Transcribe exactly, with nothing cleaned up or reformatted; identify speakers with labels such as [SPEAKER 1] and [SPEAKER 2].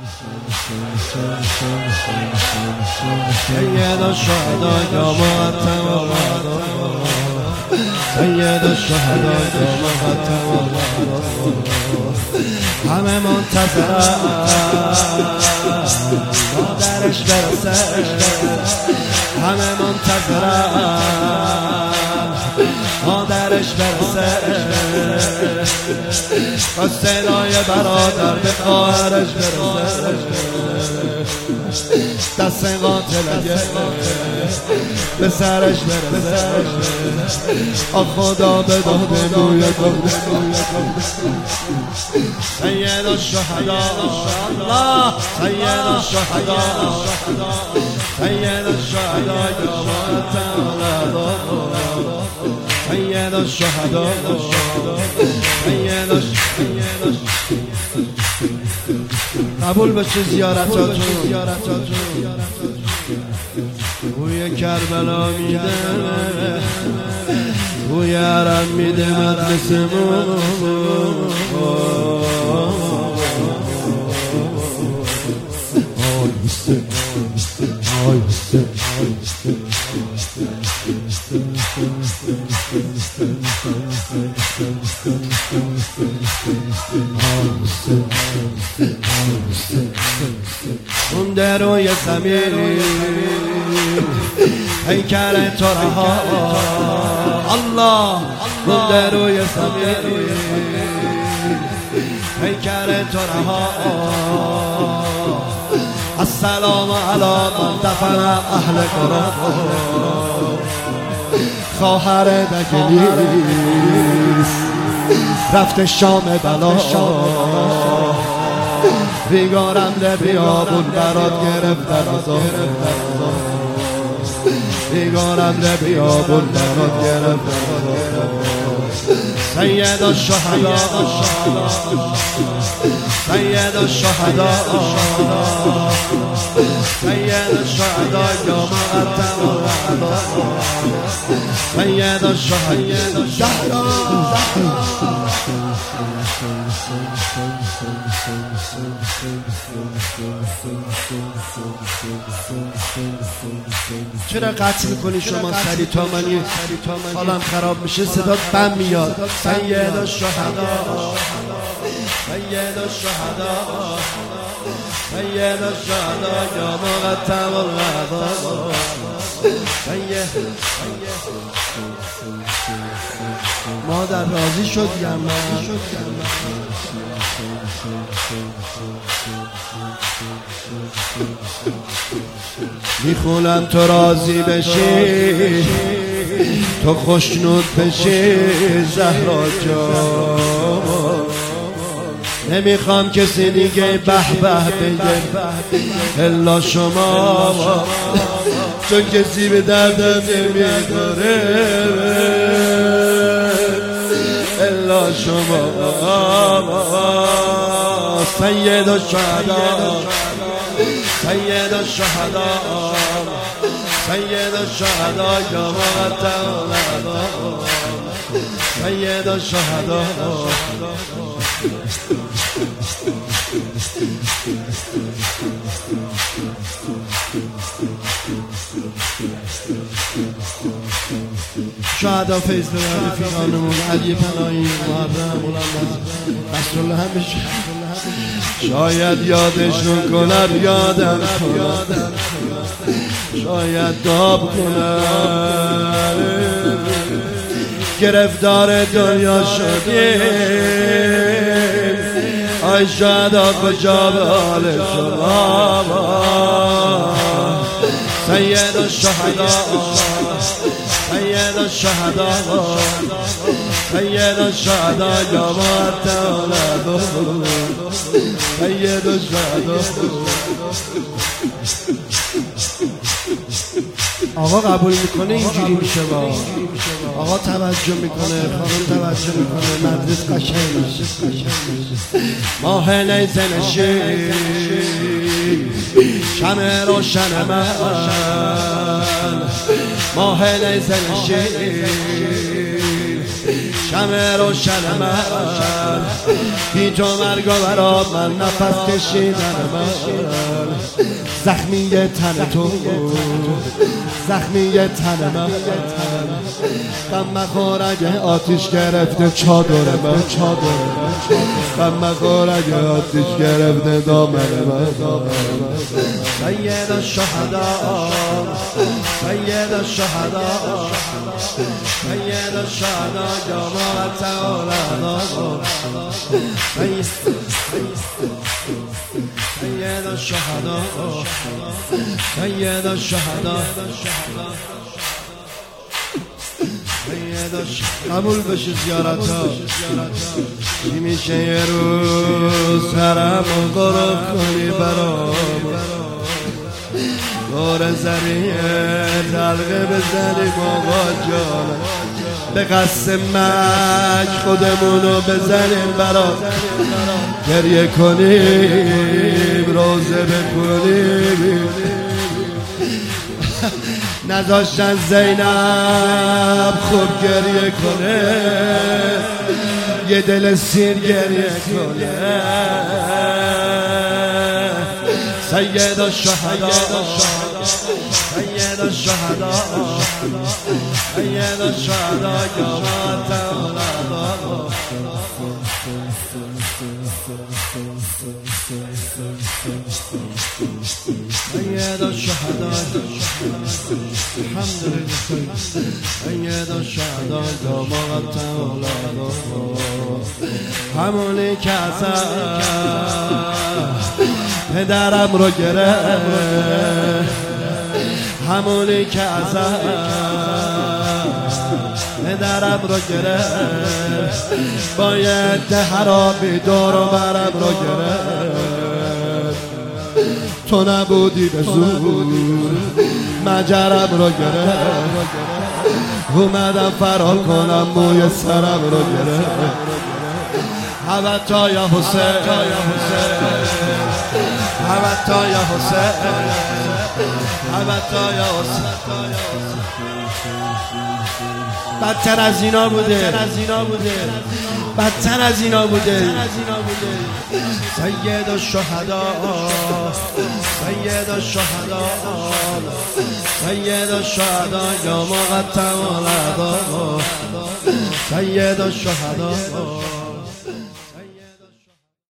[SPEAKER 1] سید الشهداء یا مقدم الله، سید الشهداء یا مقدم الله، همه منتظرن مادرش برسه، همه منتظرن مادرش برسه، با صدای برادر به خواهرش برسه، دست قاتل به سرش برسه، آه خدا به داده موی سید الشهداء الله، سید الشهداء، سید الشهداء یا مقدم الله، سید الشهداء، سید الشهداء. قبول بشه زیارتاتون، بوی کربلا میده، بوی حرم میده مجلسمون، اون دروی زمین پیکر تو رها الله، اون دروی زمین پیکر تو رها، السلام علی من دفن اهل قرآن، خواهر دگلیس رفت شام بلا، بیگارم ده بیابون برات گرفت رضا، بیگارم ده بیابون برات گرفت رضا، سید الشهداء، سید الشهداء، سید الشهداء یا مقدم الله، سید الشهداء زهرا. چرا قطع میکنی شما سری تا منی حالم خراب میشه، صدا بم میاد. سید الشهداء، سید الشهداء، سید الشهداء یا مقدم الله، سید. مادر راضی شد یا نه؟ میخونم تو راضی بشی، تو خوشنود بشی زهرا جان، نمیخوام کسی دیگه به به بگه الا شما، چون کسی به دردم نمیخوره الا شما. سید الشهداء، سید الشهداء، سید الشهداء یا مقدم الله، سید الشهداء. شهدا فیض به رفیقانمون علی پناهی، محرم علما رسول الله همیشه، شاید یادشون کند یادم کند، شاید داب کند، گرفتار دنیا شدیم، آی شهدا کجا به حال شما. سید الشهداء، سید الشهداء، سید الشهداء یا مقدم الله، سید الشهداء. آقا قبول میکنه اینجوری میشه، با آقا توجه میکنه، خانم توجه میکنه، مجلس قشنگ میشه. ماه نیزه نشین شمع روشن من، ماه نیزه نشین شمع روشن من هیچ و مرگ و برا من نفس کشیدن من زخمی تن تو زخمی تن من غم مخور اگه آتیش گرفته چادر من غم مخور اگه آتیش گرفته دامن من سید الشهداء سید الشهداء سید الشهداء جماعت اولادا سید الشهداء سید الشهداء قبول بشه زیارت ها چی میشه یه روز سرم و غروب کنی برام دور زریه تلقه بزنی بابا جانم به قصد مک خودمونو بزنیم برام گریه کنیم روزه بکنیم نذاشتن زینب خوب گریه کنه یه دل سیر گریه کنه سید الشهداء سید الشهداء سید الشهداء جماعت اولادا سید الشهداء الحمدلله سید الشهداء جماعت اولادا همونی که اصلا پدرم رو گرفت همونی که ازم پدرم رو گرفت باید حرابی دور و برم رو گرفت تو نبودی به زور مجرم رو گرفت اومدم فرار کنم موی سرم رو گرفت حبتا یا حسین حبتا یا حسین حبتا یا حسین بدتر از اینا بوده بدتر از اینا بوده سید الشهداء سید الشهداء سید الشهداء یا مقتل ولدا سید الشهداء